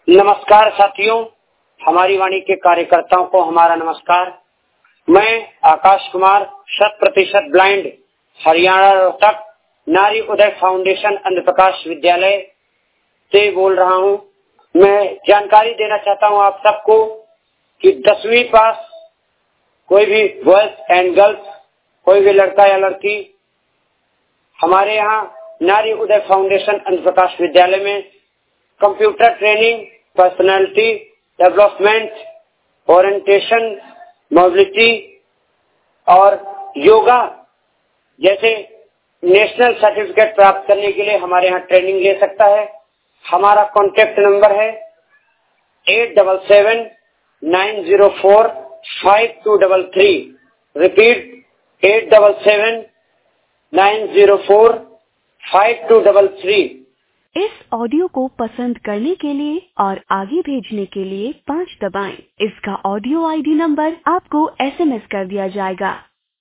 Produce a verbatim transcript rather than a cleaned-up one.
नमस्कार साथियों, हमारी वाणी के कार्यकर्ताओं को हमारा नमस्कार। मैं आकाश कुमार, शत प्रतिशत ब्लाइंड, हरियाणा रोहतक नारी उदय फाउंडेशन अंध प्रकाश विद्यालय से बोल रहा हूं। मैं जानकारी देना चाहता हूं आप सबको कि दसवीं पास कोई भी बॉयज एंड गर्ल्स, कोई भी लड़का या लड़की हमारे यहाँ नारी उदय फाउंडेशन अंध प्रकाश विद्यालय में computer training, personality development, orientation, mobility और योगा जैसे नेशनल सर्टिफिकेट प्राप्त करने के लिए हमारे यहाँ ट्रेनिंग ले सकता है। हमारा कॉन्टेक्ट नंबर है eight double seven nine zero four five two double three. Repeat eight double seven nine zero four five two double three. इस ऑडियो को पसंद करने के लिए और आगे भेजने के लिए पाँच दबाएं। इसका ऑडियो आईडी नंबर आपको एसएमएस कर दिया जाएगा।